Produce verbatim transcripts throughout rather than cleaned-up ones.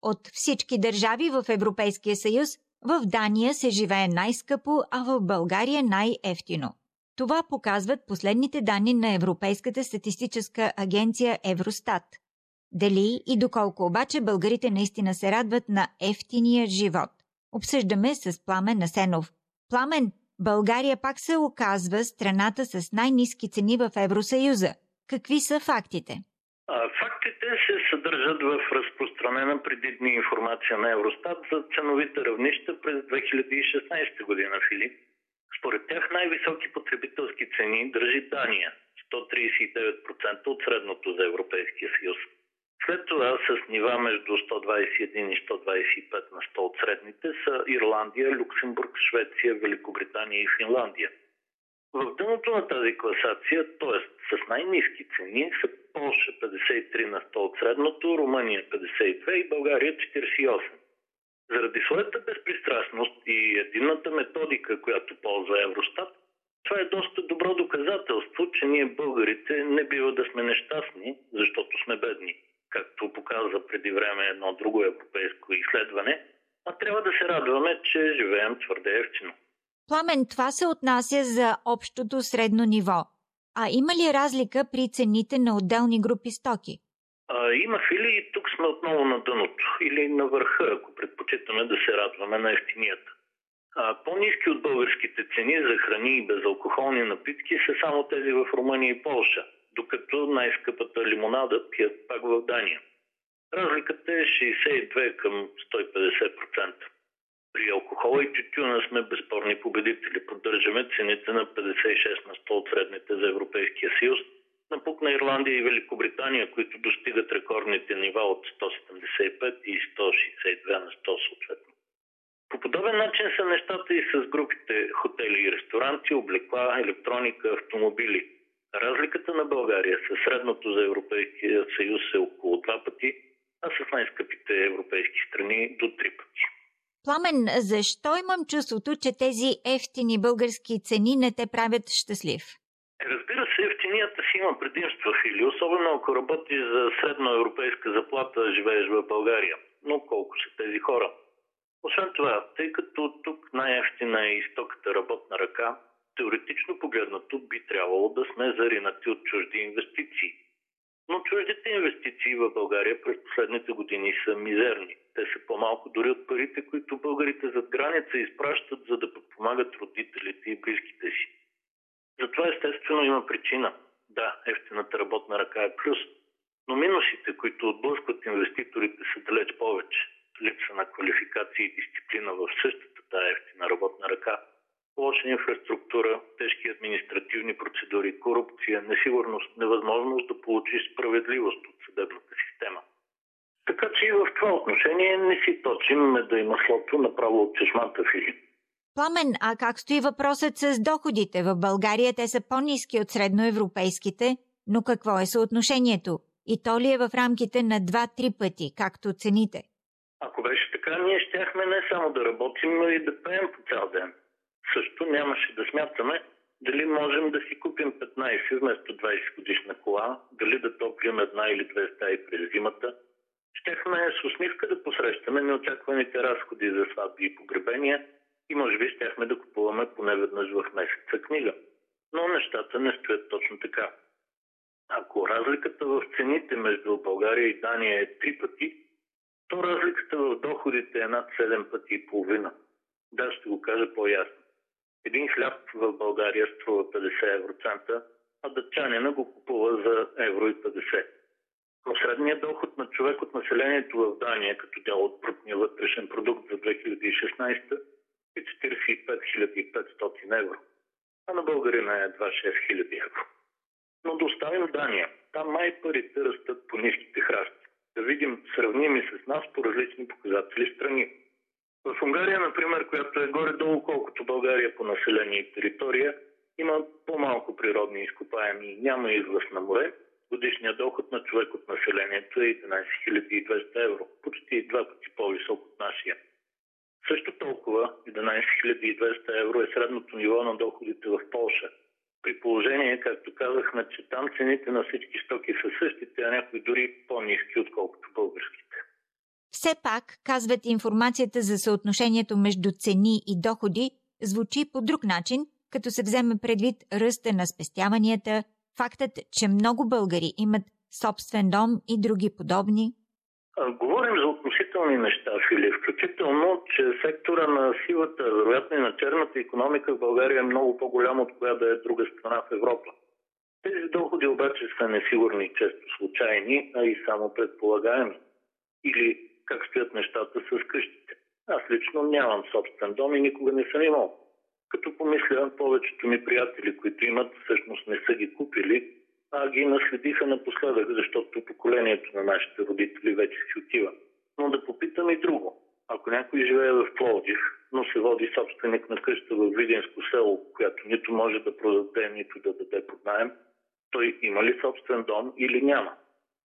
От всички държави в Европейския съюз, в Дания се живее най-скъпо, а в България най-евтино. Това показват последните данни на Европейската статистическа агенция Евростат. Дали и доколко обаче българите наистина се радват на евтиния живот? Обсъждаме с Пламен Асенов. Пламен, България пак се оказва страната с най-ниски цени в Евросъюза. Какви са фактите? Фактите се съдържат в разпространена преди дни информация на Евростат за ценовите равнища през две хиляди и шестнадесета година, Филип. Според тях най-високи потребителски цени държи Дания – сто тридесет и девет процента от средното за Европейския съюз. След това с нива между сто двадесет и един и сто двадесет и пет на сто от средните са Ирландия, Люксембург, Швеция, Великобритания и Финландия. В дъното на тази класация, т.е. с най-ниски цени, са Полша петдесет и три на сто от средното, Румъния петдесет и две и България четиридесет и осем. Заради своята безпристрастност и единната методика, която ползва Евростат, това е доста добро доказателство, че ние българите не бива да сме нещастни, защото сме бедни, както показва преди време едно друго европейско изследване, а трябва да се радваме, че живеем твърде евтино. Пламен, това се отнася за общото средно ниво. А има ли разлика при цените на отделни групи стоки? А, има, Фили, и тук сме отново на дъното или на върха, ако предпочитаме да се радваме на евтинията. А, по-ниски от българските цени за храни и безалкохолни напитки са само тези в Румъния и Полша, докато най-скъпата лимонада пият пак в Дания. Разликата е шейсет и две към сто и петдесет процента. При алкохола и тютюна сме безспорни победители. Поддържаме цените на петдесет и шест на сто от средните за Европейския съюз, напукна Ирландия и Великобритания, които достигат рекордните нива от сто седемдесет и пет и сто шейсет и две на сто съответно. По подобен начин са нещата и с групите хотели и ресторанти, облекла, електроника, автомобили. Разликата на България със средното за Европейския съюз е около два пъти, а с най-скъпите европейски страни до три пъти. Пламен, защо имам чувството, че тези евтини български цени не те правят щастлив? Разбира се, евтинията си има предимства, Фили, особено ако работиш за средноевропейска заплата, живееш в България. Но колко са тези хора? Освен това, тъй като тук най-евтина е и стоката работна ръка, теоретично погледнато би трябвало да сме заринати от чужди инвестиции. Но чуждите инвестиции в България през последните години са мизерни. Те са по-малко дори от парите, които българите зад граница изпращат, за да подпомагат родителите и близките си. Затова естествено има причина. Да, евтината работна ръка е плюс, но минусите, които отблъскват инвеститорите, са далеч повече. Липса на квалификация и дисциплина в същата тая евтина работна ръка, лоша инфраструктура, тежки административни процедури, корупция, несигурност, невъзможност да получиш справедливост от съдебната система. Така че и в това отношение не си точим да има маслото направо от чешмата, Фили. Пламен, а как стои въпросът с доходите? В България те са по-ниски от средноевропейските, но какво е съотношението? И то ли е в рамките на два-три пъти, както цените? Ако беше така, ние щяхме не само да работим, но и да пеем по цял ден. Също нямаше да смятаме дали можем да си купим петнадесет вместо двадесет годишна кола, дали да топлим една или две стаи през зимата. Щяхме с усмивка да посрещаме неочакваните разходи за сватби и погребения и може би щяхме да купуваме поне веднъж в месеца книга. Но нещата не стоят точно така. Ако разликата в цените между България и Дания е три пъти, то разликата в доходите е над седем пъти и половина. Да, ще го кажа по-ясно. Един хляб в България струва петдесет евроцента, а датчанина го купува за евро и петдесет. Но средният доход на човек от населението в Дания, като дял от брутния вътрешен продукт за две хиляди и шестнадесета, е четиридесет и пет хиляди и петстотин евро, а на българина е едва шест хиляди евро. Но да оставим Дания. Там май парите растат по ниските храсти. Да видим сравними с нас по различни показатели страни. В Унгария, например, която е горе-долу колкото България по население и територия, има по-малко природни изкопаеми и няма излъз на море. Годишният доход на човек от населението е единадесет хиляди и двеста евро, почти два пъти по-висок от нашия. Също толкова, единадесет хиляди и двеста евро е средното ниво на доходите в Полша. При положение, както казахме, че там цените на всички стоки са същите, а някои дори по-ниски, отколкото българските. Все пак, казват, информацията за съотношението между цени и доходи звучи по друг начин, като се вземе предвид ръста на спестяванията, фактът, че много българи имат собствен дом и други подобни. Говорим за относителни неща, Филип. Включително, че сектора на сивата, вероятно и на черната икономика в България е много по-голям от коя да е друга страна в Европа. Тези доходи обаче са несигурни и често случайни, а и само предполагаеми. Или как стоят нещата с къщите. Аз лично нямам собствен дом и никога не съм имал. Като помисля, повечето ми приятели, които имат, всъщност не са ги купили, а ги наследиха напоследък, защото поколението на нашите родители вече си отива. Но да попитам и друго. Ако някой живее в Пловдив, но се води собственик на къща в Видинско село, която нито може да продаде, нито да даде под наем, той има ли собствен дом или няма?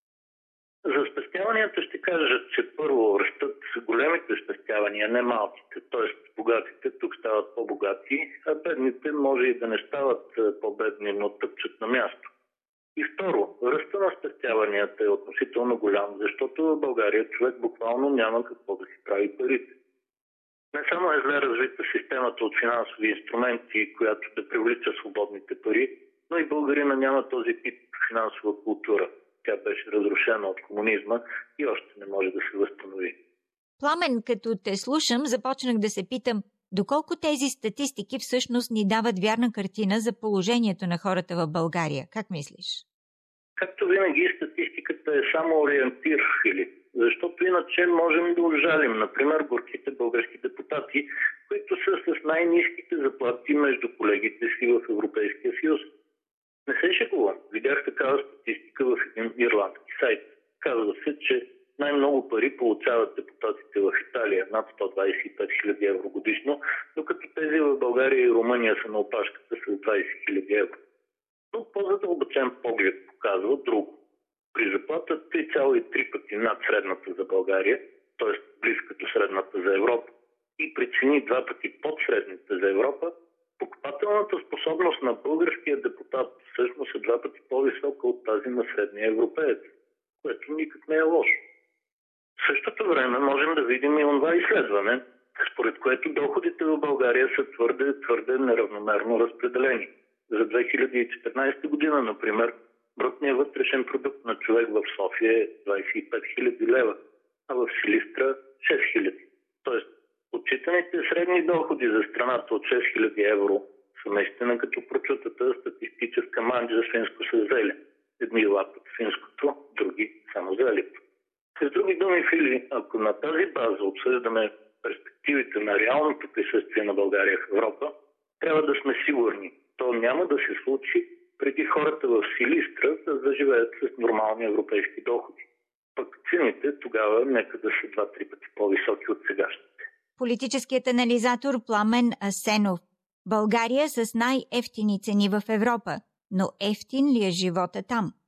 За спестяванията ще кажа, че първо растат големите спестявания, не малките, т.е. богатите тук стават по-богати, а бедните може и да не стават по-бедни, но тъпчат на място. И второ, ръста на спестяванията е относително голям, защото в България човек буквално няма какво да си прави парите. Не само е зле развита системата от финансови инструменти, която да привлича свободните пари, но и българина няма този тип финансова култура. Тя беше разрушена от комунизма и още не може да се възстанови. Пламен, като те слушам, започнах да се питам, доколко тези статистики всъщност ни дават вярна картина за положението на хората в България. Как мислиш? Както винаги, статистиката е само ориентир, Филип. Защото иначе можем да ужалим, например, горките български депутати, които са с най-ниските заплати между колегите си в Европейския съюз. Не се шегувам. Видях такава статистика в един ирландски сайт. Казва се, че най-много пари получават депутатите в Италия, над сто двадесет и пет хиляди евро годишно, докато тези в България и Румъния са на опашката с двадесет хиляди евро. Но по-задълбочен поглед показва друго. При заплата три цяло и три пъти над средната за България, т.е. близко до средната за Европа, и при цени два пъти под средните за Европа, покупателната способност на българския депутат всъщност е два пъти по-висока от тази на средния европеец, което никак не е лошо. В същото време можем да видим и онова изследване, според което доходите в България са твърде, твърде неравномерно разпределени. За две хиляди и четиринадесета година, например, брутният вътрешен продукт на човек в София е двадесет и пет хиляди лева, а в Силистра шест хиляди. Тоест, отчитаните средни доходи за страната от шест хиляди евро са наистина като прочутата статистическа манджа свинско с зелен. Едни лапат свинското, други само зелето. С други думи, Фили, ако на тази база обсъждаме перспективите на реалното присъствие на България в Европа, трябва да сме сигурни, то няма да се случи преди хората в Силистра да заживеят с нормални европейски доходи. Пък цените тогава нека да са два-три пъти по-високи от сегашните. Политическият анализатор Пламен Асенов. България с най-ефтини цени в Европа, но ефтин ли е живота там?